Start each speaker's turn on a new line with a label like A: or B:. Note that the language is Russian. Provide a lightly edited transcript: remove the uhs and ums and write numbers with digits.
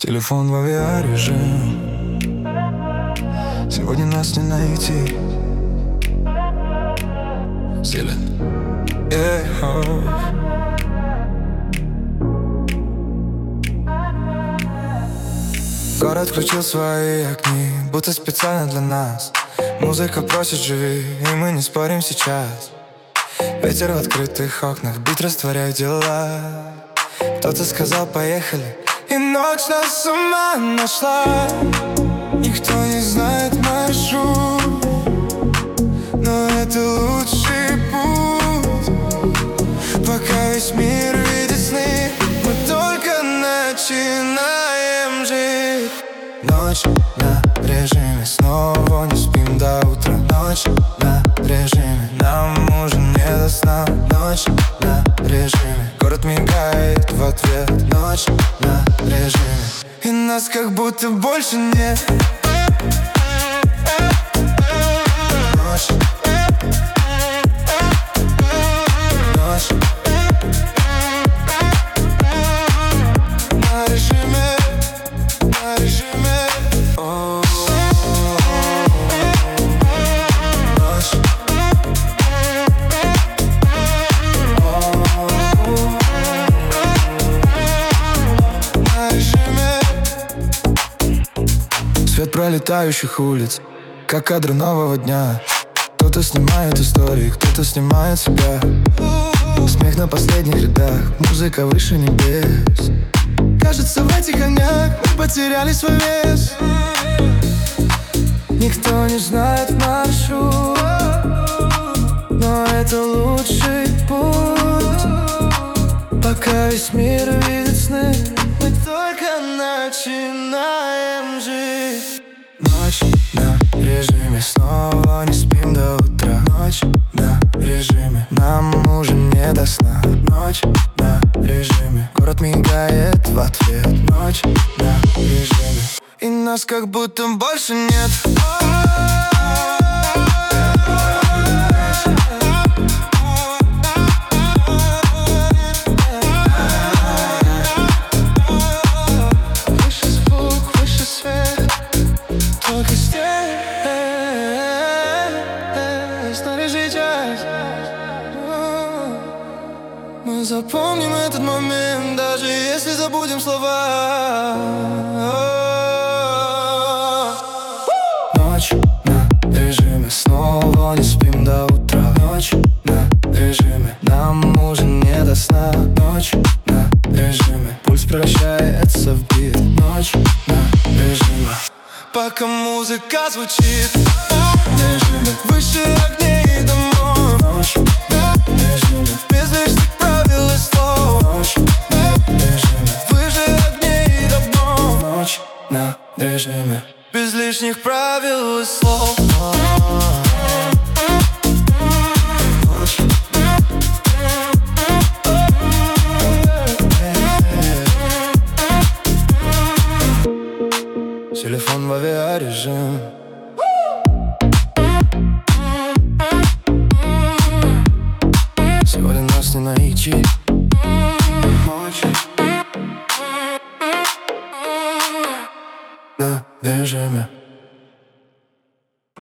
A: Телефон в авиарежим. Сегодня нас не найти. Зелень. Город включил свои огни, будто специально для нас. Музыка просит живи, и мы не спорим сейчас. Ветер в открытых окнах, бит растворяет дела. Кто-то сказал поехали, и ночь нас с ума нашла. Никто не знает маршрут, но это лучший путь. Пока весь мир видит сны, мы только начинаем жить. Ночь на режиме, снова не спим до утра. Ночь на режиме, нам уже не до сна. Ночь на режиме, город мигает в ответ. Ночь на режиме, и нас как будто больше нет. Ночь. Ночь. На режиме, на режиме. Ночь. На режиме. Свет пролетающих улиц, как кадры нового дня. Кто-то снимает истории, кто-то снимает себя. Смех на последних рядах, музыка выше небес. Кажется, в этих огнях мы потеряли свой вес. Никто не знает маршрут, но это лучший путь. Пока весь мир видит сны, мы только начинаем жить. Ночь на режиме, снова не спим до утра. Ночь на режиме, нам уже не до сна. Ночь на режиме, город мигает в ответ. Ночь на режиме, и нас как будто больше нет. Мы запомним этот момент, даже если забудем слова. Ночь на режиме, снова не спим до утра. Ночь на режиме, нам уже не до сна. Ночь на режиме, пульс превращается в бит. Ночь на режиме, пока музыка звучит. Режиме, выше огней и домов. Ночь на режиме, без лишних правил и слов. Ночь на режиме, выше огней и домов. Ночь на режиме, без лишних правил и слов. Телефон в авиарежим. Сегодня нас не найти.